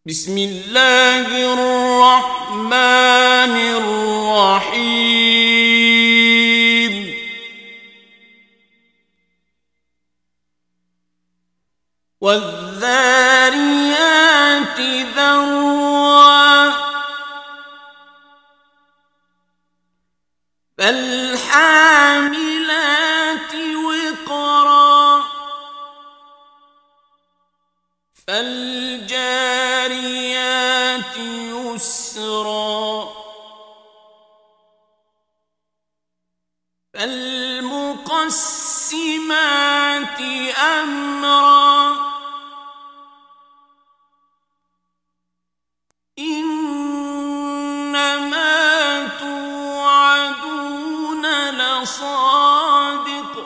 بسم الله الرحمن الرحيم والذاريات ذروا فالحاملات وقرا فالجاريات يسرا فالمقسمات أمرا إنما توعدون لصادق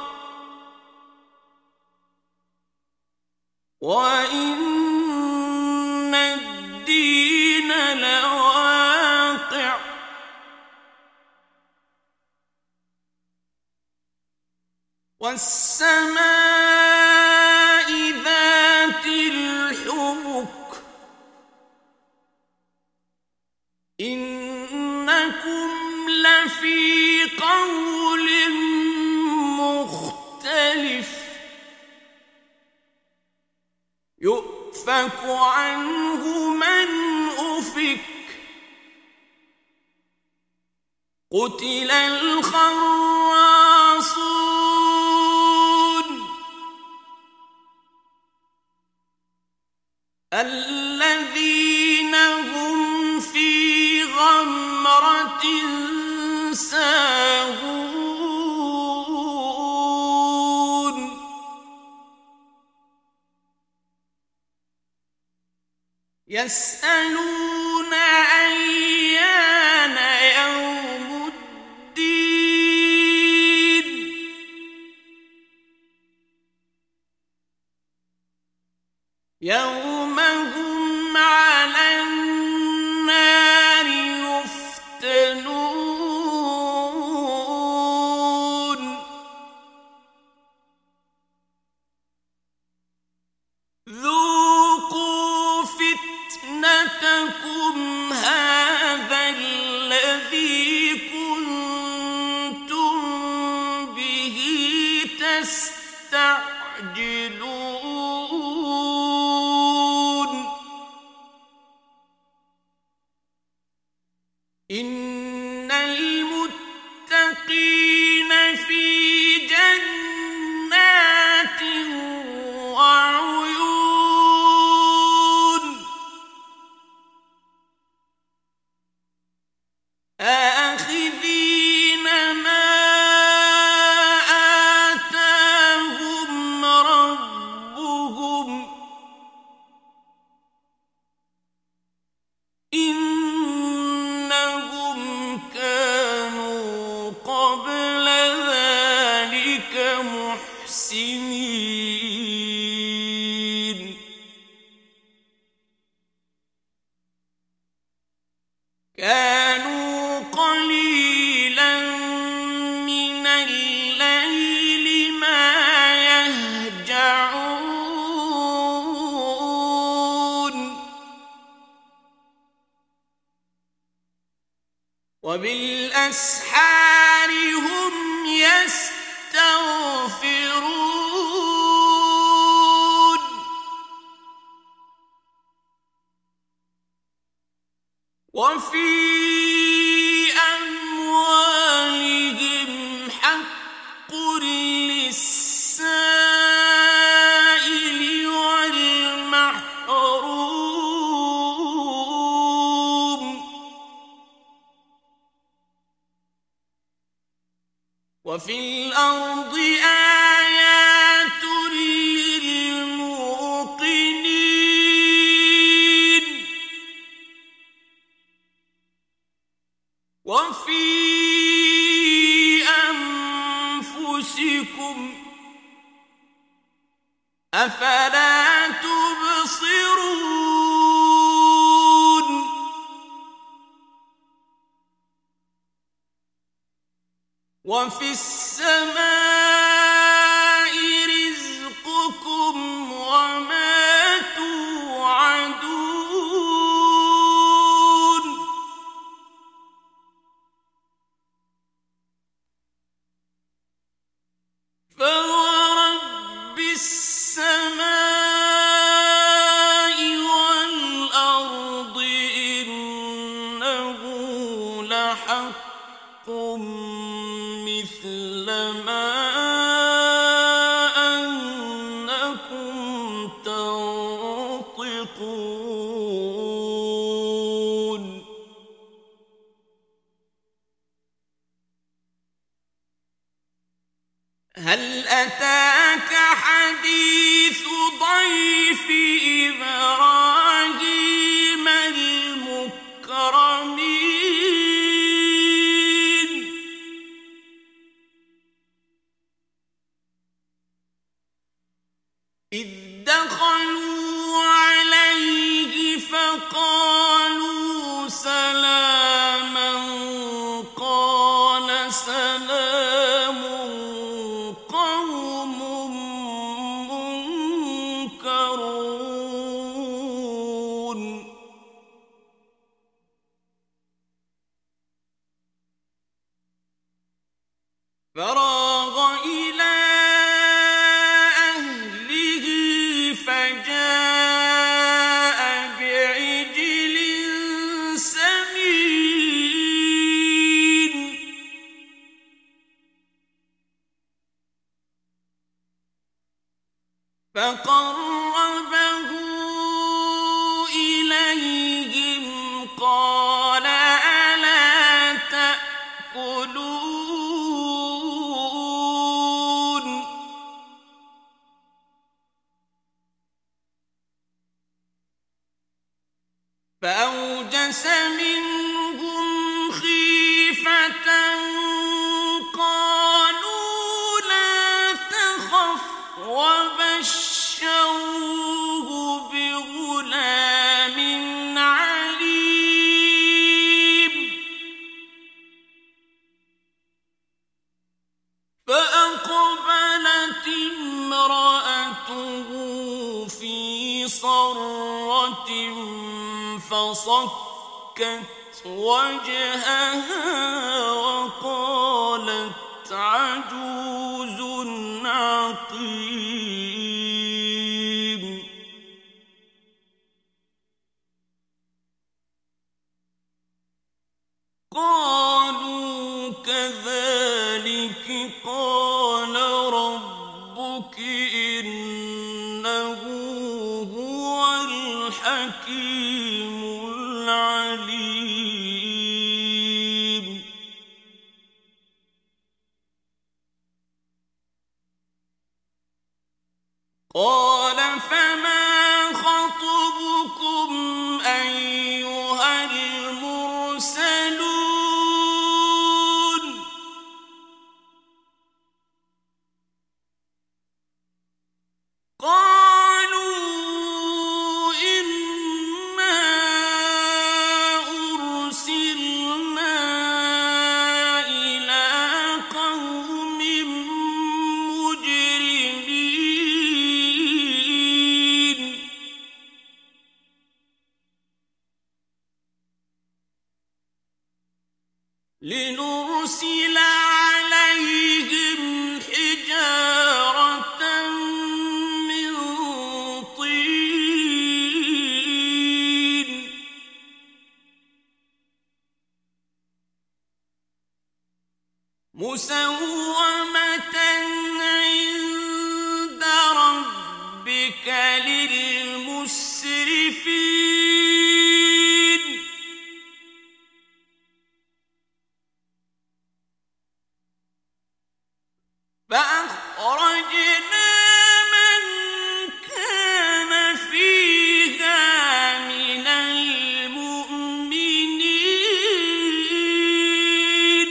وإن الدين لواقع والسماء ذات الحبك إنكم لفي قول مختلف يؤفك عنه من أفك قتل الخراصون الذين هم في غمرة ساهون يسألون أيان يوم الدين يوم هم على النار يفتنون ذوقوا فتنتكم هذا الذي كنتم به تستعجلون إن المتقين في جنات وعيون آخذين ما آتاهم ربهم إنهم كانوا قبل ذلك محسنين كانوا قليلا من الليل ما يهجعون وبالأسحار هم يستغفرون وفي أموالهم حق للسائل والمحروم وفي الأرض آيات للموقنين وفي أنفسكم أفلا تبصرون وفي السماء رزقكم وما توعدون فأوجس منهم خيفة قالوا لا تخف وبشروه بغلام عليم فأقبلت امرأته في صرة فصكت وجهها وقالت عجوز عقيم قالوا كذلك قال ربك إنه هو الحكيم العليم قال فما خطبكم أيها المرسلون قالوا إنا أرسلنا إلى قوم مجرمين لنرسل عليهم حجارة من طين مسومة عند ربك للمسرفين فأخرجنا من كان فيها من المؤمنين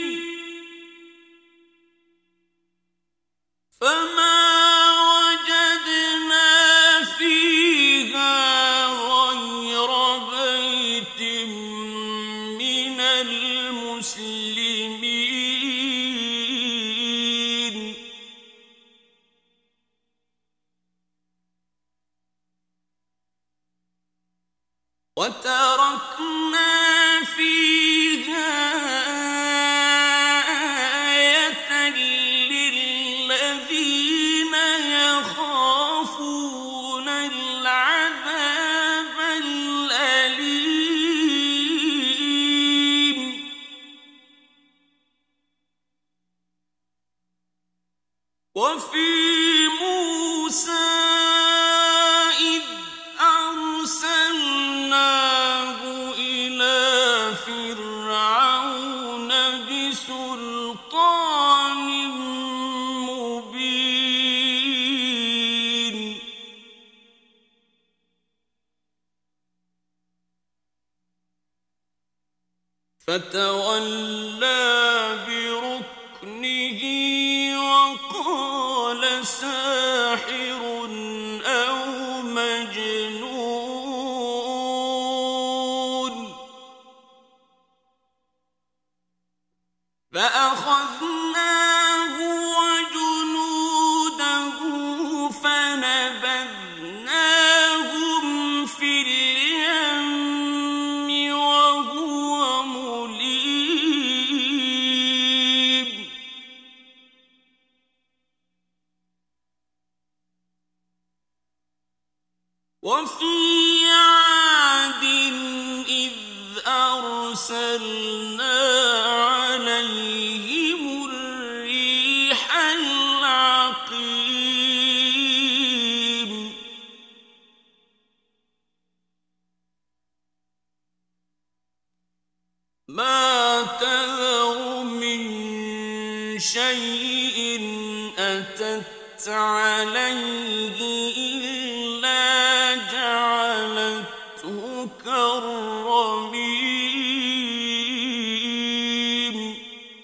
فما وجدنا فيها غير بيت من المسلمين وتركنا فيها آية للذين يخافون العذاب الأليم وفي موسى إذ أرسلناه إلى فرعون بسلطان مبين فتولى بركنه وقال ساحر أو مجنون فأخذناه وجنوده فنبذناهم في اليم وهو مليم وفي عاد إذ أرسلنا عليهم الريح العقيم ما تذر من شيء أتت عليه إلا جعلته كرما المكرمين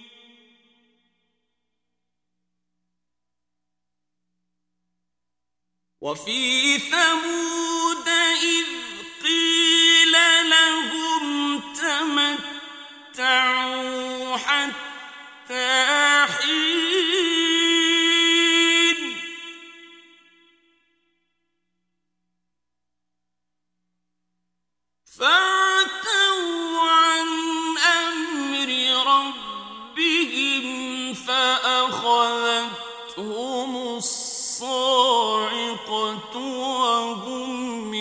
وفي ثمود إذ قيل لهم تمتعوا حتى حين فعتوا عن أمر ربهم فأخذتهم الصاعقة وهم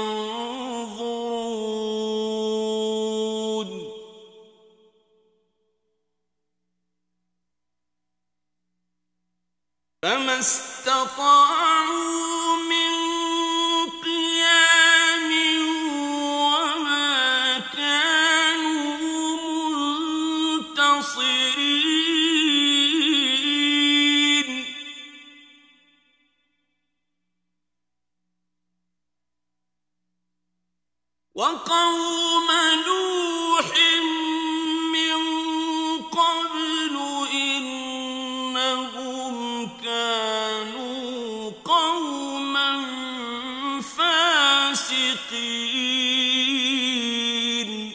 ينظرون فما استطاعوا من قيام وما كانوا منتصرين وقوم نوح من قبل إنهم كانوا قوما فاسقين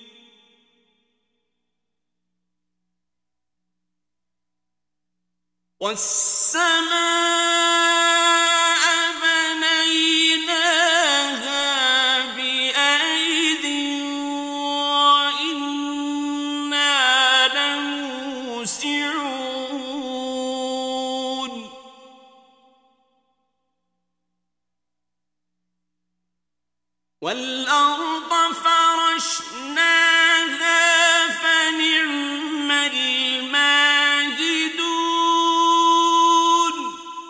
والسماء بنيناها بأيد وإنا لموسعون والأرض فرشناها فنعم الماهدون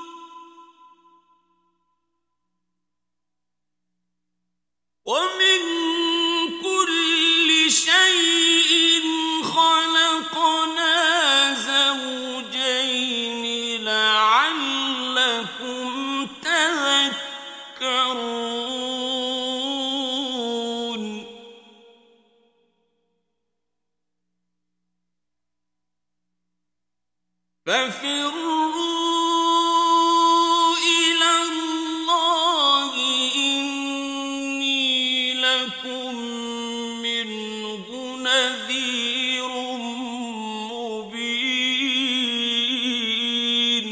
ومن كل شيء خلقنا زوجين لعلكم تذكرون ففروا إلى الله إني لكم منه نذير مبين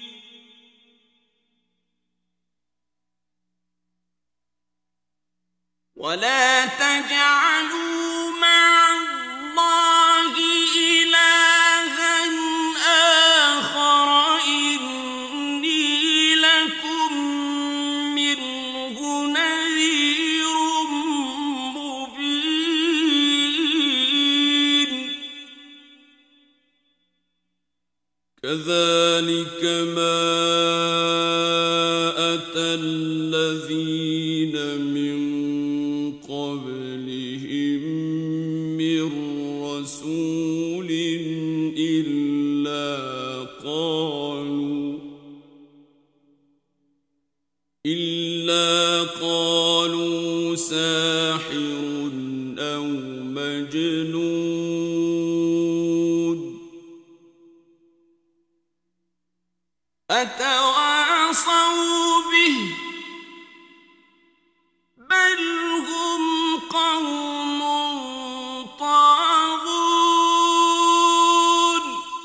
ولا تجعلوا مع الله إلها آخر إني لكم منه نذير مبين كذلك ما أتى الذين من قبلهم من رسول إلا قالوا ساحر أو مجنون أتواصوا به بل هم قوم طاغون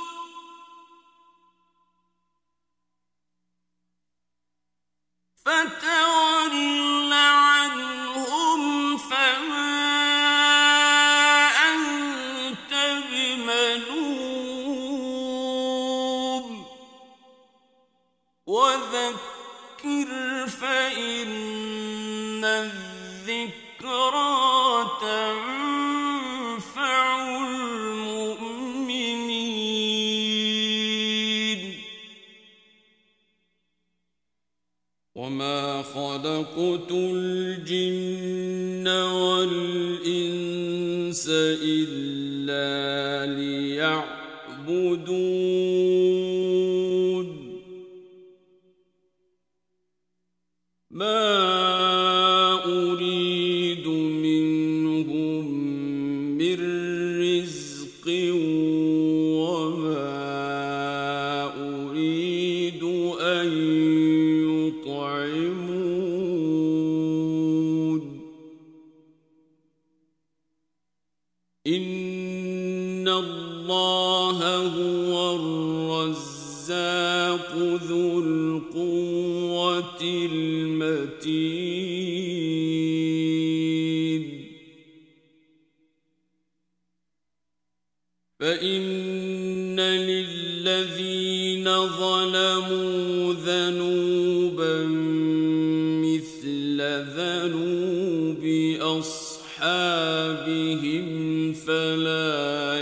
فتول عنهم فما أنت بملوم وذكر فإن الذكرى تنفع المؤمنين وما خلقت الجن والإنس إلا ليعبدون ما أريد من من رزق وما أريد أن يطعمون إن الله هو الرزاق ذو القوة المتين فإن للذين ظلموا ذنوبا مثل ذنوب أصحابهم فلا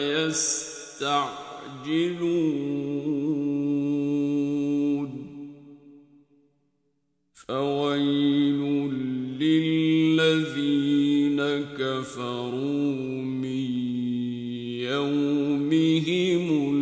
يستعجلون فويل للذين كفروا من يومهم